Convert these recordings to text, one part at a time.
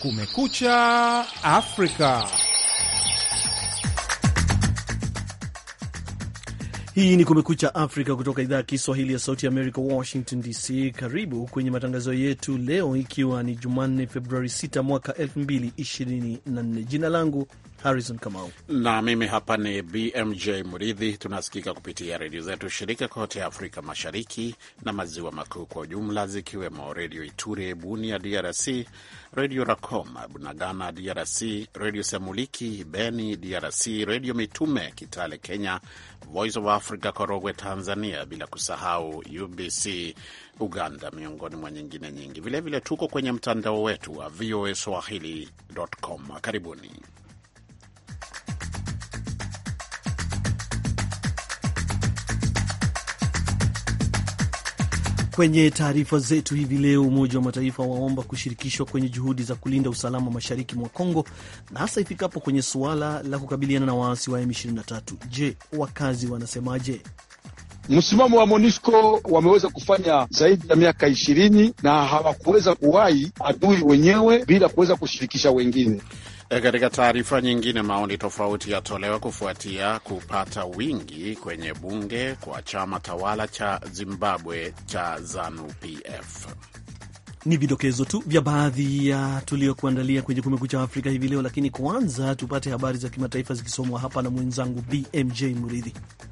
Kumekucha Afrika. Hii ni Kumekucha Afrika kutoka idhaa ya Kiswahili ya Sauti ya America, Washington DC. Karibu kwenye matangazo yetu leo, ikiwa ni Jumanne Februari 6 mwaka 2024. Jina langu Harrison Kamau na mimi hapa ni BMJ Muridhi. Tunasikika kupitia redio zetu shirika kote Afrika Mashariki na Maziwa Makuu kwa ujumla, zikiwemo Redio Ituri Bunia DRC, Redio Rakoma Bunagana DRC, Redio Semuliki Beni DRC, Redio Mitume Kitale Kenya, Voice of Africa Korogwe Tanzania, bila kusahau UBC Uganda, miongoni mwa nyingine nyingi. Vilevile tuko kwenye mtandao wetu wa voaswahili.com. Karibuni. Kwenye taarifa zetu hivi leo, Umoja wa Mataifa waomba kushirikishwa kwenye juhudi za kulinda usalama mashariki mwa Kongo, na hasa ifikapo kwenye suala la kukabiliana na waasi wa M23. Je, wakazi wanasemaje? Msimamo wa MONUSCO wameweza kufanya zaidi ya miaka 20 na hawakuweza kuwahi adui wenyewe bila kuweza kushirikisha wengine. Katika taarifa nyingine, maoni tofauti yatolewa kufuatia kupata wingi kwenye bunge kwa chama tawala cha Zimbabwe cha ZANU-PF. Ni vidokezo tu vya baadhi ya tuliokuandalia kwenye Kumekucha Afrika hivi leo, lakini kwanza tupate habari za kimataifa zikisomwa hapa na mwenzangu BMJ Muridhi.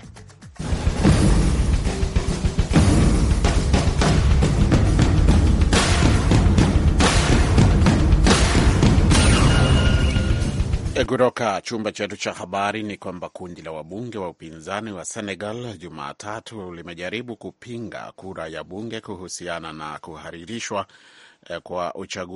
Kutoka chumba chetu cha habari ni kwamba kundi la wabunge wa upinzani wa Senegal Jumatatu limejaribu kupinga kura ya bunge kuhusiana na kuahirishwa kwa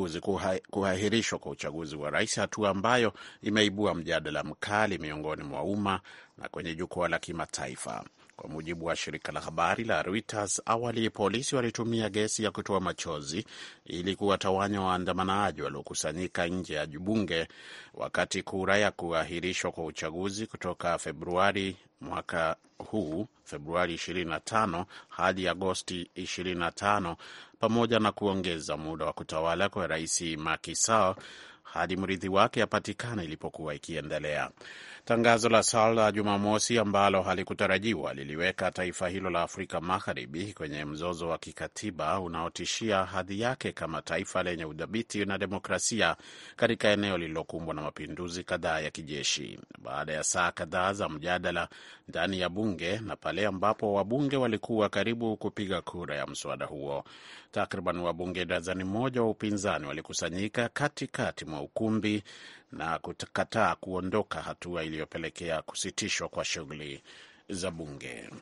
uchaguzi wa rais, hatua ambayo imeibua mjadala mkali miongoni mwa umma na kwenye jukwaa la kimataifa. Kwa mujibu wa shirika la habari la Reuters, awali polisi walitumia gesi ya kutoa machozi ili kuwatawanya waandamanaji waliokusanyika nje ya bunge wakati kura ya kuahirishwa kwa uchaguzi kutoka Februari mwaka huu, Februari 25 hadi Agosti 25, pamoja na kuongeza muda wa kutawala kwa Rais Macky Sall hadi mrithi wake apatikana ilipokuwa ikiendelea. Tangazo la Sall la Jumamosi ambalo halikutarajiwa liliweka taifa hilo la Afrika Magharibi kwenye mzozo wa kikatiba unaotishia hadhi yake kama taifa lenye udhabiti na demokrasia katika eneo lililokumbwa na mapinduzi kadhaa ya kijeshi. Baada ya saa kadhaa za mjadala ndani ya bunge na pale ambapo wabunge walikuwa karibu kupiga kura ya mswada huo, takriban wabunge dazani moja wa upinzani walikusanyika katikati mwa ukumbi na kukataa kuondoka, hatua iliyopelekea kusitishwa kwa shughuli za bunge.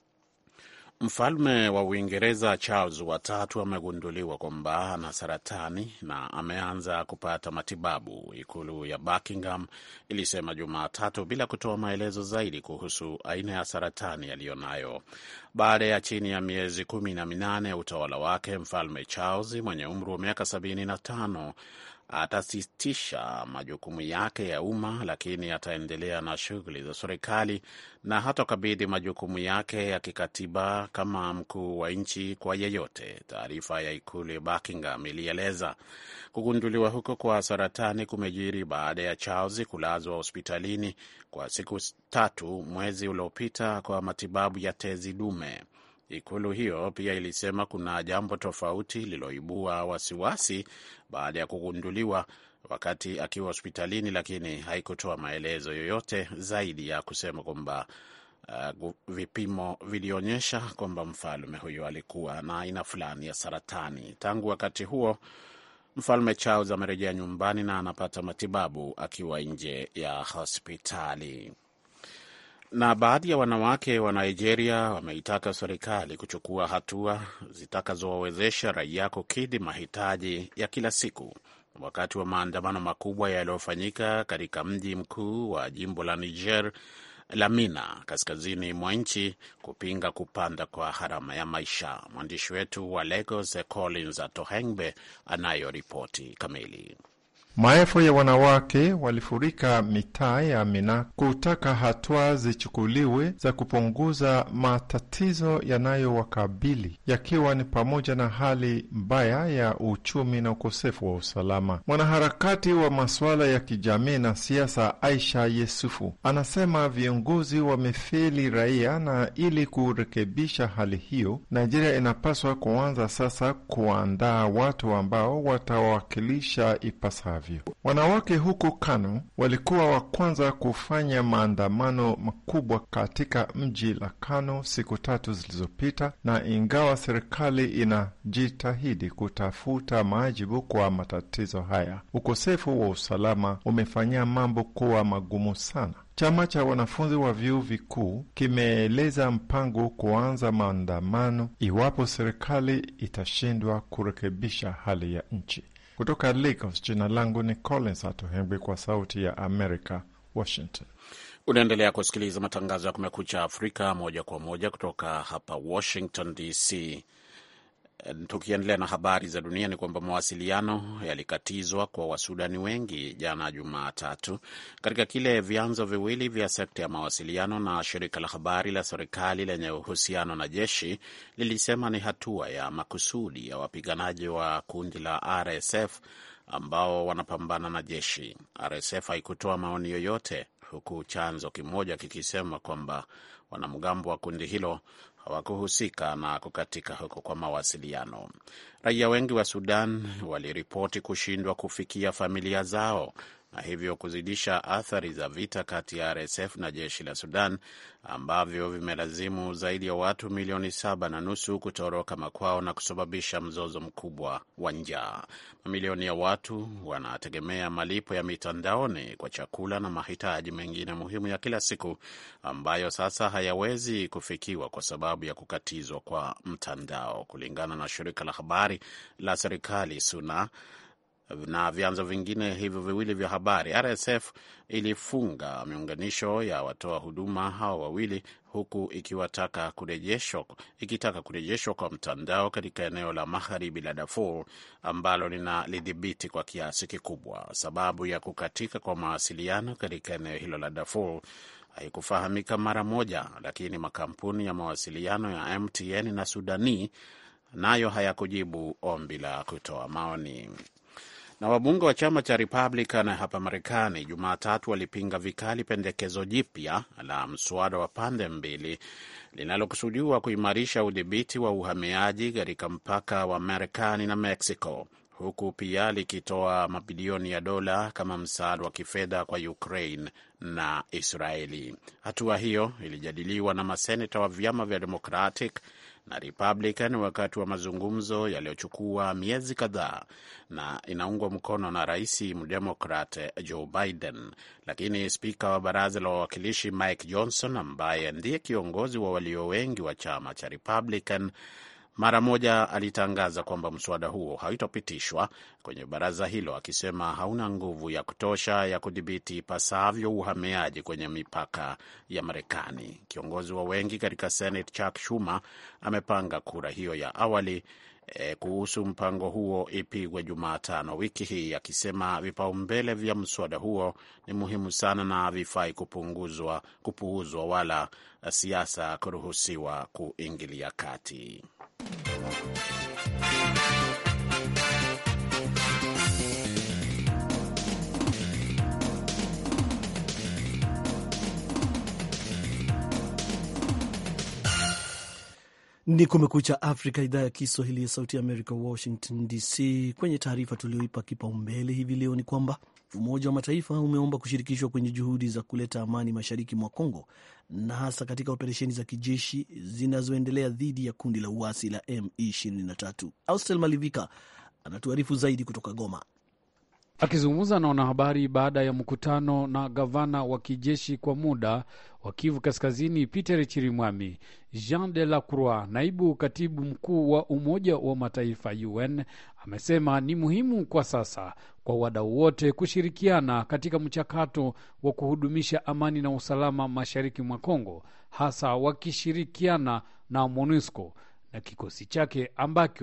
Mfalme wa Uingereza Charles watatu amegunduliwa kwamba ana saratani na ameanza kupata matibabu, ikulu ya Buckingham ilisema Jumatatu, bila kutoa maelezo zaidi kuhusu aina ya saratani aliyonayo. Baada ya chini ya miezi 18 ya utawala wake, Mfalme Charles mwenye umri wa miaka 75 atasitisha majukumu yake ya umma, lakini ataendelea na shughuli za serikali na hatakabidhi majukumu yake ya kikatiba kama mkuu wa nchi kwa yeyote, taarifa ya ikulu ya Buckingham ilieleza. Kugunduliwa huko kwa saratani kumejiri baada ya Charles kulazwa hospitalini kwa siku 3 mwezi uliopita kwa matibabu ya tezi dume. Ikulu hiyo pia ilisema kuna jambo tofauti lililoibua wasiwasi baada ya kugunduliwa wakati akiwa hospitalini, lakini haikutoa maelezo yoyote zaidi ya kusema kwamba vipimo vilionyesha kwamba mfalme huyo alikuwa na aina fulani ya saratani. Tangu wakati huo, Mfalme Charles amerejea nyumbani na anapata matibabu akiwa nje ya hospitali. Na baadhi ya wanawake wa Nigeria wameitaka serikali kuchukua hatua zitakazowawezesha raia kukidhi mahitaji ya kila siku wakati wa maandamano makubwa yaliyofanyika katika mji mkuu wa jimbo la Niger, Lamina, kaskazini mwa nchi, kupinga kupanda kwa gharama ya maisha. Mwandishi wetu wa Lagos Collins Atohengbe anayo ripoti kamili. Maelfu ya wanawake walifurika mitaa ya Mina kutaka hatua zichukuliwe za kupunguza matatizo yanayowakabili, yakiwa ni pamoja na hali mbaya ya uchumi na ukosefu wa usalama. Mwanaharakati wa masuala ya kijamii na siasa Aisha Yesufu anasema viongozi wamefeli raia, na ili kurekebisha hali hiyo, Nigeria inapaswa kuanza sasa kuandaa watu ambao watawakilisha ipasavyo. Wanawake huko Kano walikuwa wa kwanza kufanya maandamano makubwa katika mji la Kano siku 3 zilizopita, na ingawa serikali inajitahidi kutafuta majibu kwa matatizo haya, ukosefu wa usalama umefanya mambo kuwa magumu sana. Chama cha wanafunzi wa vyuo vikuu kimeeleza mpango kuanza maandamano iwapo serikali itashindwa kurekebisha hali ya nchi. Kutoka Lagos, jina langu ni Collins Atohengwi kwa Sauti ya Amerika, Washington. Unaendelea kusikiliza matangazo ya Kumekucha Afrika moja kwa moja kutoka hapa Washington DC. Tukiendelea na habari za dunia, ni kwamba mawasiliano yalikatizwa kwa Wasudani wengi jana Jumatatu, katika kile vyanzo viwili vya sekta ya mawasiliano na shirika la habari la serikali lenye uhusiano na jeshi lilisema ni hatua ya makusudi ya wapiganaji wa kundi la RSF ambao wanapambana na jeshi. RSF haikutoa maoni yoyote, huku chanzo kimoja kikisema kwamba wanamgambo wa kundi hilo hawakuhusika na kukatika huko kwa mawasiliano. Raia wengi wa Sudan waliripoti kushindwa kufikia familia zao na hivyo kuzidisha athari za vita kati ya RSF na jeshi la Sudan ambavyo vimelazimu zaidi ya watu 7.5 kutoroka makwao na kusababisha mzozo mkubwa wa njaa. Mamilioni ya watu wanategemea malipo ya mitandaoni kwa chakula na mahitaji mengine muhimu ya kila siku ambayo sasa hayawezi kufikiwa kwa sababu ya kukatizwa kwa mtandao, kulingana na shirika la habari la serikali SUNA na vyanzo vingine hivyo viwili vya habari. RSF ilifunga miunganisho ya watoa huduma hao wawili, huku ikitaka kurejeshwa kwa mtandao katika eneo la magharibi la Darfur ambalo linalidhibiti kwa kiasi kikubwa. Sababu ya kukatika kwa mawasiliano katika eneo hilo la Darfur haikufahamika mara moja, lakini makampuni ya mawasiliano ya MTN na Sudani nayo hayakujibu ombi la kutoa maoni. Na wabunge wa chama cha Republican hapa Marekani Jumatatu walipinga vikali pendekezo jipya la mswada wa pande mbili linalokusudiwa kuimarisha udhibiti wa uhamiaji katika mpaka wa Marekani na Mexico, huku pia likitoa mabilioni ya dola kama msaada wa kifedha kwa Ukraine na Israeli. Hatua hiyo ilijadiliwa na maseneta wa vyama vya Democratic na Republican wakati wa mazungumzo yaliyochukua miezi kadhaa na inaungwa mkono na rais mdemokrat Joe Biden. Lakini spika wa baraza la wawakilishi Mike Johnson, ambaye ndiye kiongozi wa walio wengi wa chama cha Republican, mara moja alitangaza kwamba mswada huo hautapitishwa kwenye baraza hilo, akisema hauna nguvu ya kutosha ya kudhibiti pasavyo uhamiaji kwenye mipaka ya Marekani. Kiongozi wa wengi katika Senate Chuck Schumer amepanga kura hiyo ya awali kuhusu mpango huo ipigwe Jumatano wiki hii, akisema vipaumbele vya mswada huo ni muhimu sana na havifai kupuuzwa wala siasa kuruhusiwa kuingilia kati. Ni Kumekucha Afrika, idhaa ya Kiswahili ya Sauti ya Amerika, Washington DC. Kwenye taarifa tulioipa kipaumbele hivi leo ni kwamba Umoja wa Mataifa umeomba kushirikishwa kwenye juhudi za kuleta amani mashariki mwa Kongo, na hasa katika operesheni za kijeshi zinazoendelea dhidi ya kundi la uasi la M23. Austel Malivika anatuarifu zaidi kutoka Goma. Akizungumza na wanahabari baada ya mkutano na gavana wa kijeshi kwa muda wa Kivu Kaskazini Peter Chirimwami, Jean de la Croix, naibu katibu mkuu wa Umoja wa Mataifa UN, amesema ni muhimu kwa sasa kwa wadau wote kushirikiana katika mchakato wa kuhudumisha amani na usalama mashariki mwa Kongo, hasa wakishirikiana na MONUSCO na kikosi chake ambacho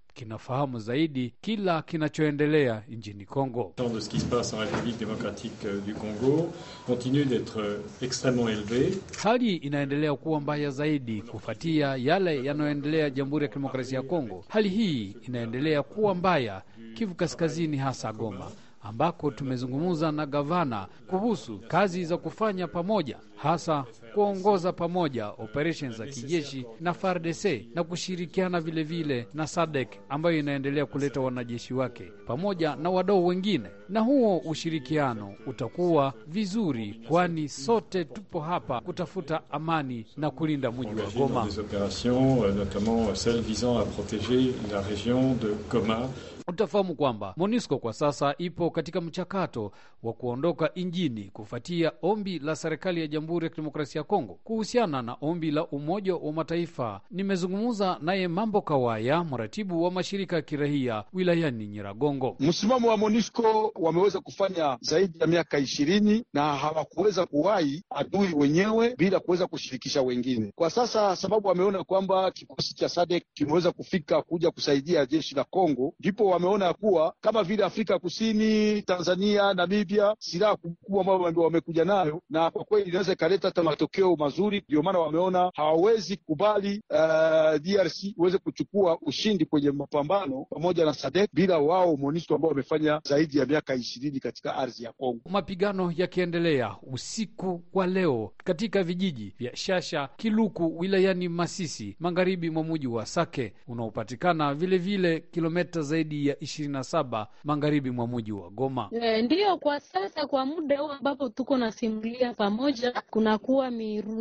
kinafahamu zaidi kila kinachoendelea nchini Kongo. De ce qui se passe en République démocratique du Congo continue d'être extrêmement élevé. Hali inaendelea kuwa mbaya zaidi kufuatia yale yanayoendelea Jamhuri ya Kidemokrasia ya Kongo. Hali hii inaendelea kuwa mbaya Kivu Kaskazini, hasa Goma, ambako tumezungumza na gavana kuhusu kazi za kufanya pamoja, hasa kuongoza pamoja operations za kijeshi na FARDC na kushirikiana vile vile na SADC ambayo inaendelea kuleta wanajeshi wake pamoja na wadau wengine, na huo ushirikiano utakuwa vizuri, kwani sote tupo hapa kutafuta amani na kulinda mji wa Goma. Des opérations notamment celles visant à protéger la région de Goma. Utafahamu kwamba MONUSCO kwa sasa ipo katika mchakato wa kuondoka injini kufuatia ombi la serikali ya Jamhuri ya Kidemokrasia ya Kongo kuhusiana na ombi la Umoja wa Mataifa. Nimezungumza naye Mambo Kawaya, mratibu wa mashirika ya kiraia wilayani Nyiragongo. Msimamo wa MONUSCO wameweza kufanya zaidi ya miaka 20 na hawakuweza kuwahi adui wenyewe bila kuweza kushirikisha wengine. Kwa sasa sababu wameona kwamba kikosi cha SADC kimeweza kufika kuja kusaidia jeshi la Kongo, ndipo wameona kuwa kama vile Afrika Kusini, Tanzania, Namibia, silaha kubwa ambayo wamekuja nayo, na kwa kweli inaweza ikaleta hata matokeo mazuri. Ndio maana wameona hawawezi kubali DRC iweze kuchukua ushindi kwenye mapambano pamoja na SADC bila wao MONUSCO ambao wamefanya zaidi ya miaka 20 katika ardhi ya Kongo. Mapigano yakiendelea usiku wa leo katika vijiji vya Shasha, Kiluku wilayani Masisi, magharibi mwa mji wa Sake unaopatikana vile vile kilomita zaidi ya 27 magharibi mwa mji wa Goma. Ndiyo, kwa sasa kwa muda huu ambapo tuko na simulia pamoja, kunakuwa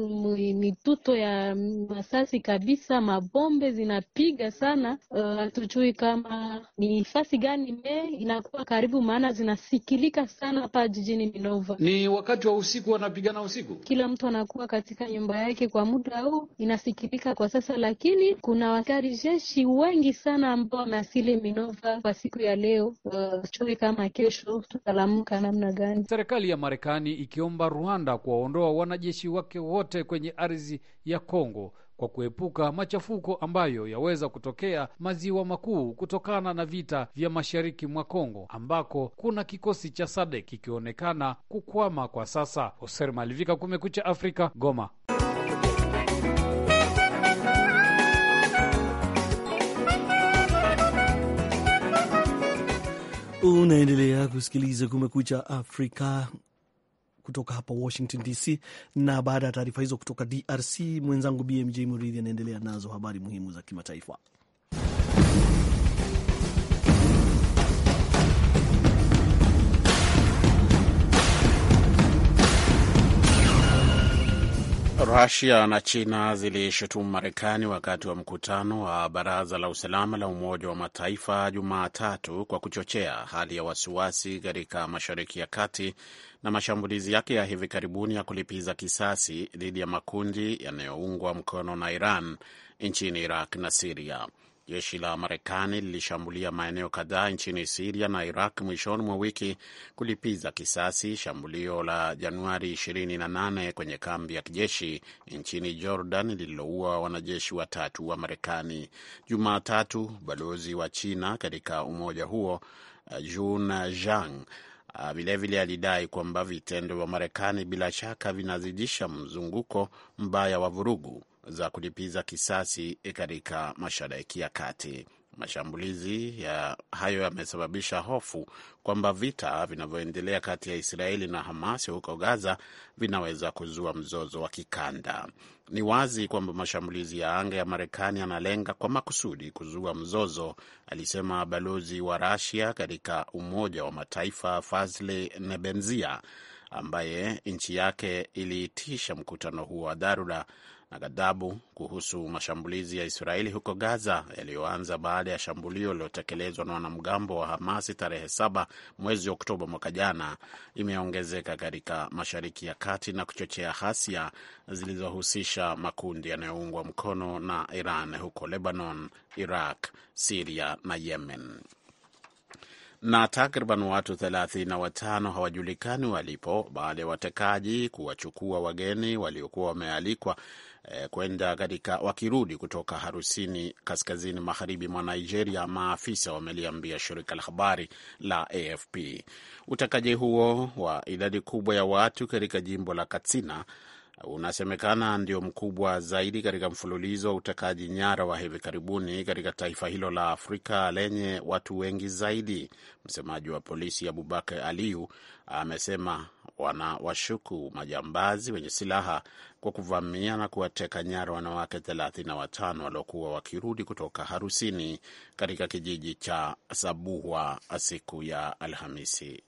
mituto ya masasi kabisa, mabombe zinapiga sana. Hatujui kama ni fasi gani inakuwa karibu, maana zinasikilika sana hapa jijini Minova. Ni wakati wa usiku, wanapigana usiku, kila mtu anakuwa katika nyumba yake. Kwa muda huu inasikilika kwa sasa, lakini kuna askari jeshi wengi sana ambao wameasili Minova kwa siku ya leo. Chui kama kesho tutalamuka namna gani? Serikali ya Marekani ikiomba Rwanda kuwaondoa wanajeshi wake wote kwenye ardhi ya Kongo kwa kuepuka machafuko ambayo yaweza kutokea maziwa makuu kutokana na vita vya mashariki mwa Kongo ambako kuna kikosi cha SADC kikionekana kukwama kwa sasa. Oser Malivika, Kumekucha Afrika, Goma. Unaendelea kusikiliza Kumekucha Afrika kutoka hapa Washington DC, na baada ya taarifa hizo kutoka DRC, mwenzangu BMJ Muridhi anaendelea nazo habari muhimu za kimataifa. Russia na China zilishutumu Marekani wakati wa mkutano wa Baraza la Usalama la Umoja wa Mataifa Jumatatu kwa kuchochea hali ya wasiwasi katika Mashariki ya Kati na mashambulizi yake ya hivi karibuni ya kulipiza kisasi dhidi ya makundi yanayoungwa mkono na Iran nchini Iraq na Syria. Jeshi la Marekani lilishambulia maeneo kadhaa nchini Syria na Iraq mwishoni mwa wiki kulipiza kisasi shambulio la Januari 28 kwenye kambi ya kijeshi nchini Jordan lililoua wanajeshi 3 wa Marekani. Jumatatu, balozi wa China katika umoja huo Jun Zhang vilevile alidai kwamba vitendo vya Marekani bila shaka vinazidisha mzunguko mbaya wa vurugu za kulipiza kisasi katika Mashariki ya Kati. Mashambulizi hayo yamesababisha hofu kwamba vita vinavyoendelea kati ya Israeli na Hamas huko Gaza vinaweza kuzua mzozo wa kikanda. Ni wazi kwamba mashambulizi ya anga ya Marekani yanalenga kwa makusudi kuzua mzozo, alisema balozi wa Russia katika Umoja wa Mataifa Fazli Nebenzia, ambaye nchi yake iliitisha mkutano huo wa dharura na ghadhabu kuhusu mashambulizi ya Israeli huko Gaza yaliyoanza baada ya shambulio lililotekelezwa na wanamgambo wa Hamasi tarehe 7 mwezi Oktoba mwaka jana, imeongezeka katika Mashariki ya Kati na kuchochea ghasia zilizohusisha makundi yanayoungwa mkono na Iran huko Lebanon, Iraq, Syria na Yemen. Na takriban watu 35 hawajulikani walipo baada ya watekaji kuwachukua wageni waliokuwa wamealikwa kwenda wakirudi kutoka harusini kaskazini magharibi mwa Nigeria, maafisa wameliambia shirika la habari la AFP. Utekaji huo wa idadi kubwa ya watu katika jimbo la Katsina unasemekana ndio mkubwa zaidi katika mfululizo wa utekaji nyara wa hivi karibuni katika taifa hilo la Afrika lenye watu wengi zaidi. Msemaji wa polisi Abubakar Aliyu amesema wanawashuku majambazi wenye silaha kwa kuvamia na kuwateka nyara wanawake 35 waliokuwa wakirudi kutoka harusini katika kijiji cha Sabuwa siku ya Alhamisi.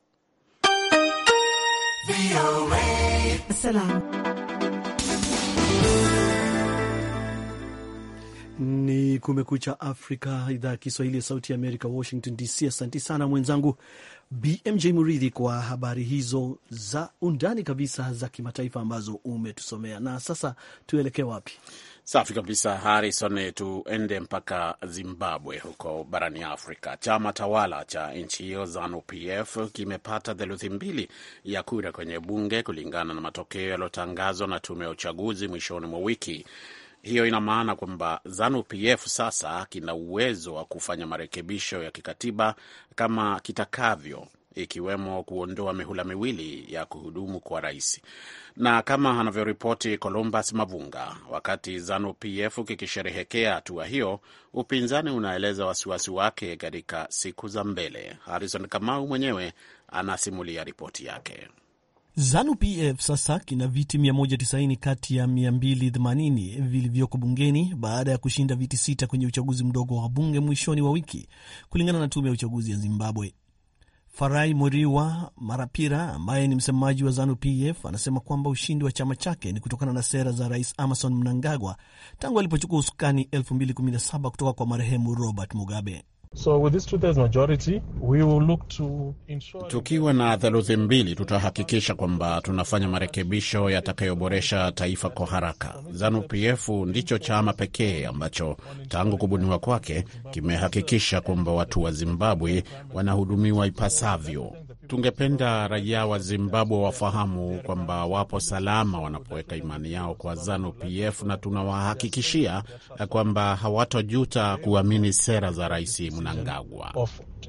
Ni Kumekucha Afrika, idhaa ya Kiswahili ya Sauti ya Amerika, Washington DC. Asante sana mwenzangu BMJ Muridhi kwa habari hizo za undani kabisa za kimataifa ambazo umetusomea. Na sasa tuelekee wapi? Safi kabisa Harrison, tuende mpaka Zimbabwe huko barani Afrika. Chama tawala cha nchi hiyo ZANU-PF kimepata theluthi mbili ya kura kwenye bunge kulingana na matokeo yaliyotangazwa na tume ya uchaguzi mwishoni mwa wiki. Hiyo ina maana kwamba ZANU-PF sasa kina uwezo wa kufanya marekebisho ya kikatiba kama kitakavyo, ikiwemo kuondoa mihula miwili ya kuhudumu kwa rais. Na kama anavyoripoti Columbus Mavunga, wakati ZANU-PF kikisherehekea hatua hiyo, upinzani unaeleza wasiwasi wake katika siku za mbele. Harrison Kamau mwenyewe anasimulia ripoti yake. ZANU-PF sasa kina viti 190 kati ya 280 vilivyoko bungeni baada ya kushinda viti 6 kwenye uchaguzi mdogo wa bunge mwishoni wa wiki, kulingana na tume ya uchaguzi ya Zimbabwe. Farai Moriwa Marapira, ambaye ni msemaji wa ZANU-PF, anasema kwamba ushindi wa chama chake ni kutokana na sera za Rais Emmerson Mnangagwa tangu alipochukua usukani 2017 kutoka kwa marehemu Robert Mugabe. So with this two-thirds majority, we will look to ensure... Tukiwa na theluthi mbili, tutahakikisha kwamba tunafanya marekebisho yatakayoboresha taifa kwa haraka. ZANU-PF ndicho chama pekee ambacho tangu kubuniwa kwake kimehakikisha kwamba watu wa Zimbabwe wanahudumiwa ipasavyo. Tungependa raia wa Zimbabwe wafahamu kwamba wapo salama wanapoweka imani yao kwa ZANU-PF, na tunawahakikishia kwamba hawatojuta kuamini sera za Rais Mnangagwa.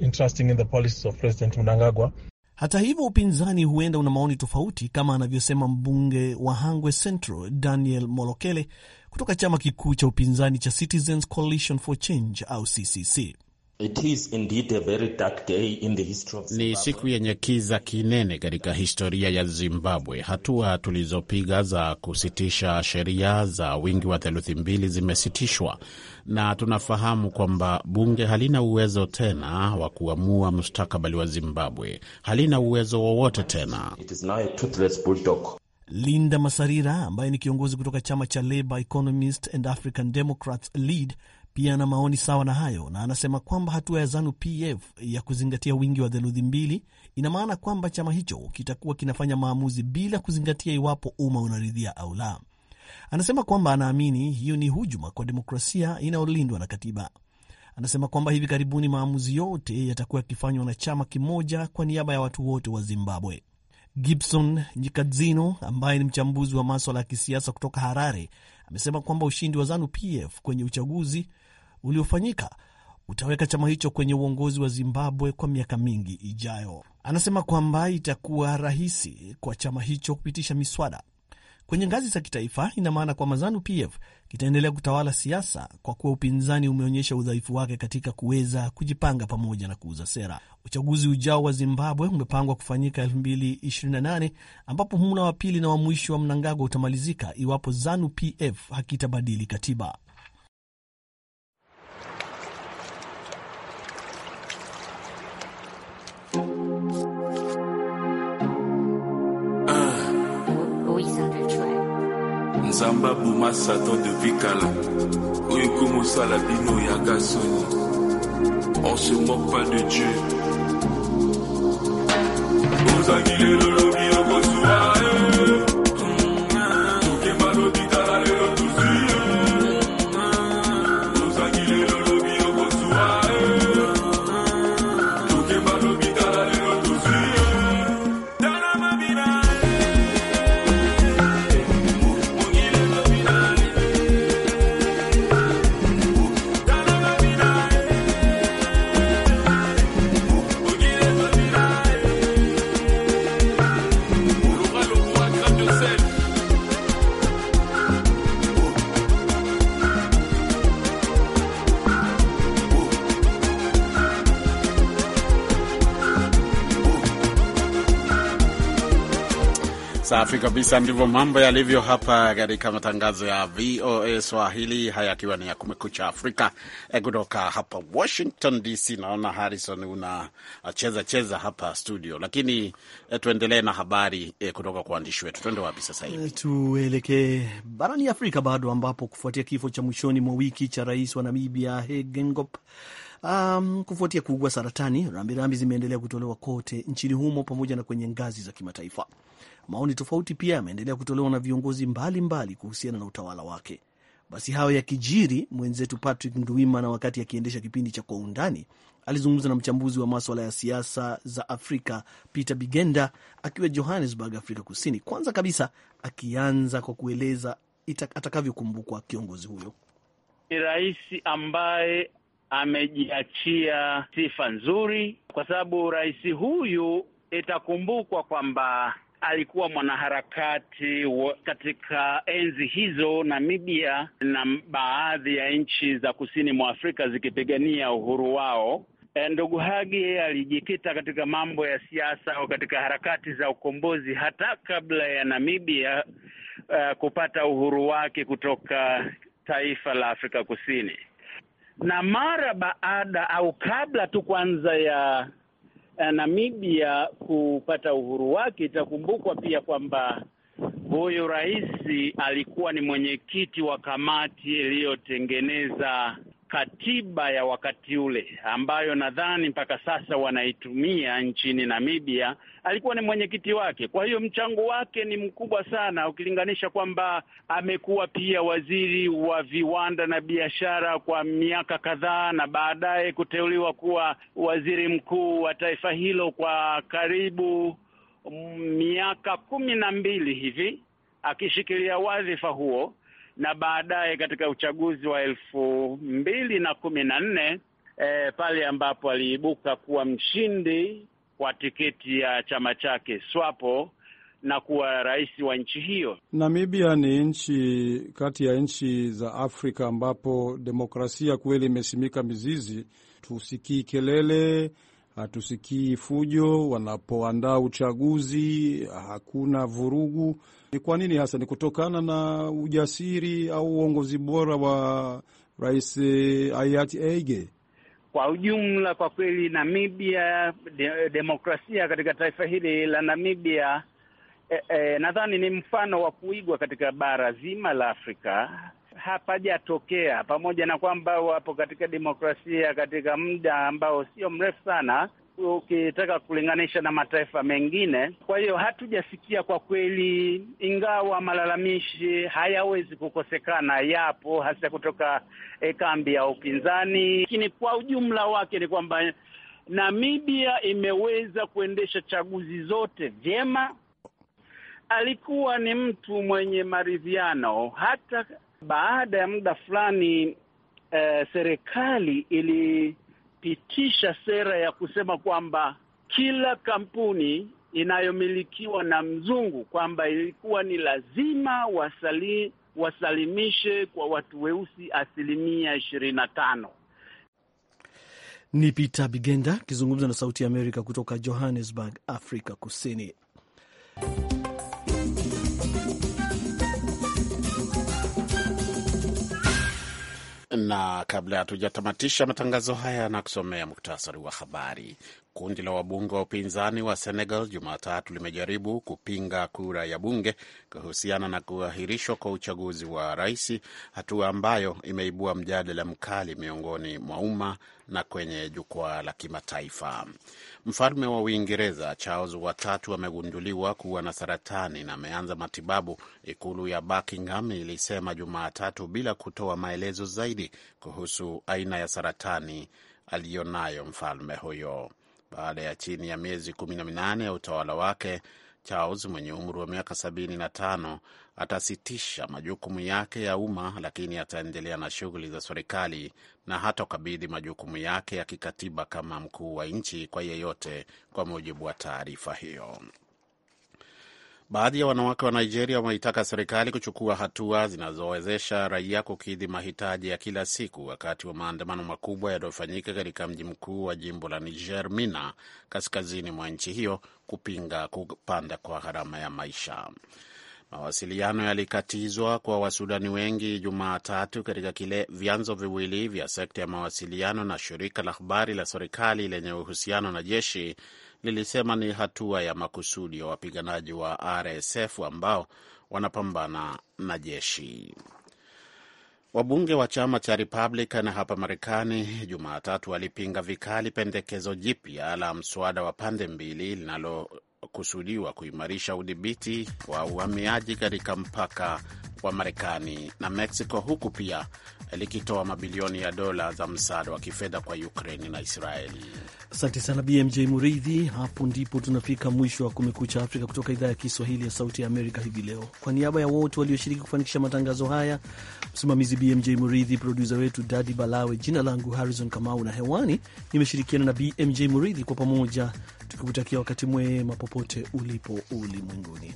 Hata hivyo, upinzani huenda una maoni tofauti, kama anavyosema mbunge wa Hangwe Central Daniel Molokele kutoka chama kikuu cha upinzani cha Citizens Coalition for Change au CCC. It is indeed a very dark day in the history of Zimbabwe. Ni siku yenye kiza kinene katika historia ya Zimbabwe. Hatua tulizopiga za kusitisha sheria za wingi wa theluthi mbili zimesitishwa, na tunafahamu kwamba bunge halina uwezo tena wa kuamua mustakabali wa Zimbabwe. Halina uwezo wowote tena. It is now a toothless bulldog. Linda Masarira, ambaye ni kiongozi kutoka chama cha Labour Economist and African Democrats Lead, pia ana maoni sawa na hayo, na anasema kwamba hatua ya ZANU-PF ya kuzingatia wingi wa theluthi mbili ina maana kwamba chama hicho kitakuwa kinafanya maamuzi bila kuzingatia iwapo umma unaridhia au la. Anasema kwamba anaamini hiyo ni hujuma kwa demokrasia inayolindwa na katiba. Anasema kwamba hivi karibuni maamuzi yote yatakuwa yakifanywa na chama kimoja kwa niaba ya watu wote wa Zimbabwe. Gibson Nyikadzino, ambaye ni mchambuzi wa masuala ya kisiasa kutoka Harare, amesema kwamba ushindi wa ZANU-PF kwenye uchaguzi uliofanyika utaweka chama hicho kwenye uongozi wa Zimbabwe kwa miaka mingi ijayo. Anasema kwamba itakuwa rahisi kwa chama hicho kupitisha miswada kwenye ngazi za kitaifa. Ina maana kwamba ZANU-PF kitaendelea kutawala siasa kwa kuwa upinzani umeonyesha udhaifu wake katika kuweza kujipanga pamoja na kuuza sera. Uchaguzi ujao wa Zimbabwe umepangwa kufanyika 2028, ambapo muhula wa pili na wa mwisho wa Mnangagwa utamalizika iwapo ZANU-PF hakitabadili katiba. Nzamba Bouma Satan depuis Kala. Oyokomo Salabino Yagasoni. On se moque pas de Dieu. Vous aguilez le lobby au Kosoua. Touké Malodi Talale le Touzi. Vous aguilez le lobby au Kosoua. Touké Malodi Safi kabisa, ndivyo mambo yalivyo hapa katika matangazo ya VOA Swahili, haya akiwa ni ya Kumekucha Afrika kutoka hapa Washington DC. Naona Harrison unacheza hapa studio, lakini tuendelee na habari kutoka kwa waandishi wetu. Twende wapi sasa hivi? Tuelekee barani Afrika bado, ambapo kufuatia kifo cha mwishoni mwa wiki cha rais wa Namibia Hage Geingob kufuatia kuugua saratani, rambirambi zimeendelea kutolewa kote nchini humo pamoja na kwenye ngazi za kimataifa. Maoni tofauti pia yameendelea kutolewa na viongozi mbalimbali kuhusiana na utawala wake. Basi hayo yakijiri, mwenzetu Patrick Nduwimana wakati akiendesha kipindi cha Kwa Undani alizungumza na mchambuzi wa masuala ya siasa za Afrika Peter Bigenda akiwa Johannesburg, Afrika Kusini. Kwanza kabisa akianza kwa kueleza atakavyokumbukwa kiongozi huyo. Ni rais ambaye amejiachia sifa nzuri, kwa sababu rais huyu itakumbukwa kwamba alikuwa mwanaharakati katika enzi hizo Namibia na baadhi ya nchi za kusini mwa Afrika zikipigania uhuru wao. Ndugu Hage alijikita katika mambo ya siasa au katika harakati za ukombozi hata kabla ya Namibia kupata uhuru wake kutoka taifa la Afrika Kusini. Na mara baada au kabla tu kwanza ya Namibia kupata uhuru wake, itakumbukwa pia kwamba huyu rais alikuwa ni mwenyekiti wa kamati iliyotengeneza katiba ya wakati ule, ambayo nadhani mpaka sasa wanaitumia nchini Namibia. Alikuwa ni mwenyekiti wake. Kwa hiyo mchango wake ni mkubwa sana, ukilinganisha kwamba amekuwa pia waziri wa viwanda na biashara kwa miaka kadhaa, na baadaye kuteuliwa kuwa waziri mkuu wa taifa hilo kwa karibu miaka 12 hivi, akishikilia wadhifa huo. Na baadaye katika uchaguzi wa 2014 pale ambapo aliibuka kuwa mshindi kwa tiketi ya chama chake SWAPO na kuwa rais wa nchi hiyo. Namibia ni nchi kati ya nchi za Afrika ambapo demokrasia kweli imesimika mizizi. Tusikii kelele, hatusikii fujo wanapoandaa uchaguzi, hakuna vurugu. Ni kwa nini hasa? Ni kutokana na ujasiri au uongozi bora wa Rais hayati Hage? Kwa ujumla, kwa kweli Namibia, demokrasia katika taifa hili la Namibia nadhani ni mfano wa kuigwa katika bara zima la Afrika. Hapajatokea, pamoja na kwamba wapo katika demokrasia katika muda ambao sio mrefu sana ukitaka kulinganisha na mataifa mengine. Kwa hiyo hatujasikia kwa kweli, ingawa malalamishi hayawezi kukosekana, yapo hasa kutoka kambi ya upinzani, lakini kwa ujumla wake ni kwamba Namibia imeweza kuendesha chaguzi zote vyema. Alikuwa ni mtu mwenye maridhiano. Hata baada ya muda fulani serikali ilipitisha sera ya kusema kwamba kila kampuni inayomilikiwa na mzungu kwamba ilikuwa ni lazima wasalimishe kwa watu weusi 25%. Ni Peter Bigenda akizungumza na Sauti ya Amerika kutoka Johannesburg, Afrika Kusini. Na kabla hatujatamatisha matangazo haya na kusomea muktasari wa habari. Kundi la wabunge wa upinzani wa Senegal Jumatatu limejaribu kupinga kura ya bunge kuhusiana na kuahirishwa kwa uchaguzi wa rais, hatua ambayo imeibua mjadala mkali miongoni mwa umma na kwenye jukwaa la kimataifa. Mfalme wa Uingereza Charles watatu amegunduliwa kuwa na saratani na ameanza matibabu, ikulu ya Buckingham ilisema Jumatatu, bila kutoa maelezo zaidi kuhusu aina ya saratani aliyonayo mfalme huyo. Baada ya chini ya miezi 18 ya utawala wake, Charles mwenye umri wa miaka 75 atasitisha majukumu yake ya umma, lakini ataendelea na shughuli za serikali na hatakabidhi majukumu yake ya kikatiba kama mkuu wa nchi kwa yeyote, kwa mujibu wa taarifa hiyo. Baadhi ya wanawake wa Nigeria wameitaka serikali kuchukua hatua zinazowezesha raia kukidhi mahitaji ya kila siku wakati wa maandamano makubwa yaliyofanyika katika mji mkuu wa jimbo la Niger, Minna, kaskazini mwa nchi hiyo, kupinga kupanda kwa gharama ya maisha. Mawasiliano yalikatizwa kwa Wasudani wengi Jumatatu katika kile vyanzo viwili vya sekta ya mawasiliano na shirika la habari la serikali lenye uhusiano na jeshi lilisema ni hatua ya makusudi ya wapiganaji wa RSF ambao wanapambana na jeshi. Wabunge wa chama cha Republican hapa Marekani Jumatatu walipinga vikali pendekezo jipya la mswada wa pande mbili linalokusudiwa kuimarisha udhibiti wa uhamiaji katika mpaka wa Marekani na Mexico, huku pia likitoa mabilioni ya dola za msaada wa kifedha kwa Ukraine na Israeli. Asante sana BMJ Muridhi. Hapo ndipo tunafika mwisho wa Kumekucha Afrika kutoka idhaa ya Kiswahili ya Sauti ya Amerika hivi leo. Kwa niaba ya wote walioshiriki kufanikisha matangazo haya, msimamizi BMJ Muridhi, produsa wetu Dadi Balawe, jina langu Harrison Kamau na hewani nimeshirikiana na BMJ Muridhi, kwa pamoja tukikutakia wakati mwema popote ulipo ulimwenguni.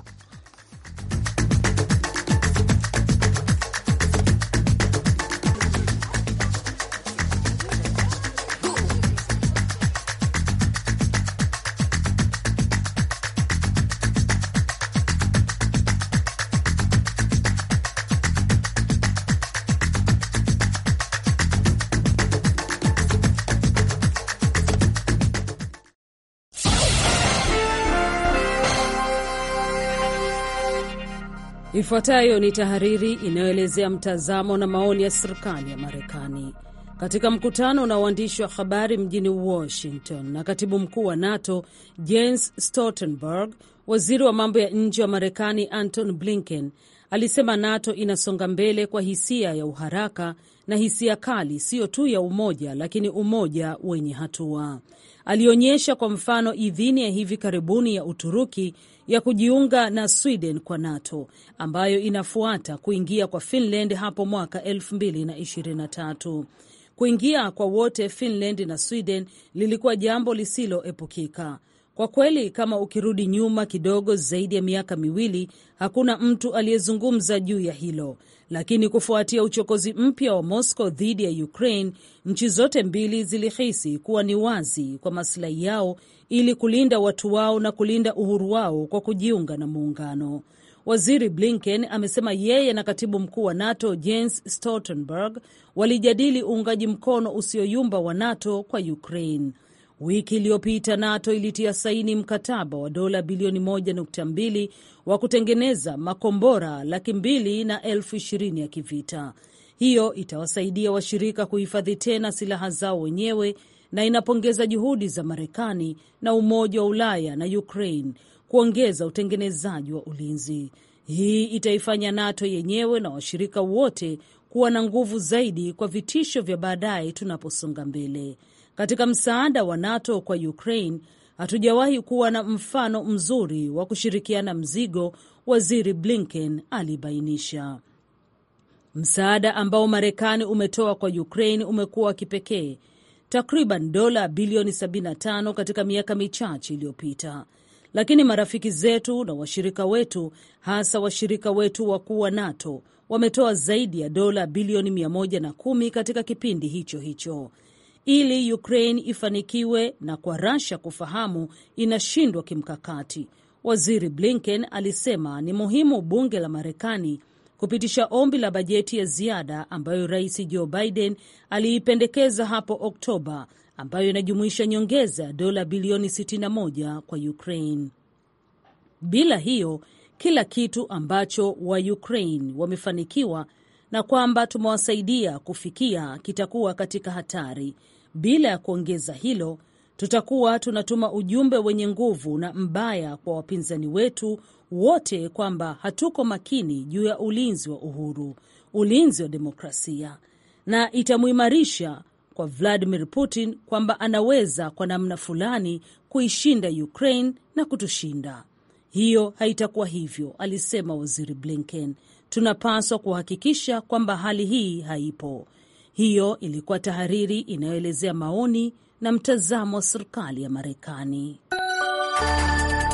Ifuatayo ni tahariri inayoelezea mtazamo na maoni ya serikali ya Marekani. Katika mkutano na waandishi wa habari mjini Washington na katibu mkuu wa NATO Jens Stoltenberg, waziri wa mambo ya nje wa Marekani Antony Blinken alisema NATO inasonga mbele kwa hisia ya uharaka na hisia kali, sio tu ya umoja, lakini umoja wenye hatua. Alionyesha kwa mfano idhini ya hivi karibuni ya Uturuki ya kujiunga na Sweden kwa NATO, ambayo inafuata kuingia kwa Finland hapo mwaka 2023. Kuingia kwa wote Finland na Sweden lilikuwa jambo lisiloepukika. Kwa kweli, kama ukirudi nyuma kidogo zaidi ya miaka miwili, hakuna mtu aliyezungumza juu ya hilo. Lakini kufuatia uchokozi mpya wa Moscow dhidi ya Ukraine, nchi zote mbili zilihisi kuwa ni wazi kwa maslahi yao ili kulinda watu wao na kulinda uhuru wao kwa kujiunga na muungano. Waziri Blinken amesema yeye na katibu mkuu wa NATO Jens Stoltenberg walijadili uungaji mkono usioyumba wa NATO kwa Ukraine. Wiki iliyopita NATO ilitia saini mkataba wa dola bilioni 1.2 wa kutengeneza makombora 220,000 ya kivita. Hiyo itawasaidia washirika kuhifadhi tena silaha zao wenyewe na inapongeza juhudi za Marekani na Umoja wa Ulaya na Ukraine kuongeza utengenezaji wa ulinzi. Hii itaifanya NATO yenyewe na washirika wote kuwa na nguvu zaidi kwa vitisho vya baadaye tunaposonga mbele. Katika msaada wa NATO kwa Ukraine, hatujawahi kuwa na mfano mzuri wa kushirikiana mzigo, Waziri Blinken alibainisha. Msaada ambao Marekani umetoa kwa Ukraine umekuwa kipekee, takriban dola bilioni 75 katika miaka michache iliyopita. Lakini marafiki zetu na washirika wetu, hasa washirika wetu wakuu wa NATO, wametoa zaidi ya dola bilioni 110 katika kipindi hicho hicho. Ili Ukraine ifanikiwe na kwa Russia kufahamu inashindwa kimkakati, Waziri Blinken alisema ni muhimu bunge la Marekani kupitisha ombi la bajeti ya ziada ambayo Rais Joe Biden aliipendekeza hapo Oktoba, ambayo inajumuisha nyongeza ya dola bilioni 61 kwa Ukraine. Bila hiyo, kila kitu ambacho wa Ukraine wamefanikiwa na kwamba tumewasaidia kufikia kitakuwa katika hatari. Bila ya kuongeza hilo, tutakuwa tunatuma ujumbe wenye nguvu na mbaya kwa wapinzani wetu wote kwamba hatuko makini juu ya ulinzi wa uhuru, ulinzi wa demokrasia, na itamuimarisha kwa Vladimir Putin kwamba anaweza kwa namna fulani kuishinda Ukraine na kutushinda. Hiyo haitakuwa hivyo, alisema Waziri Blinken. Tunapaswa kuhakikisha kwamba hali hii haipo. Hiyo ilikuwa tahariri inayoelezea maoni na mtazamo wa serikali ya Marekani.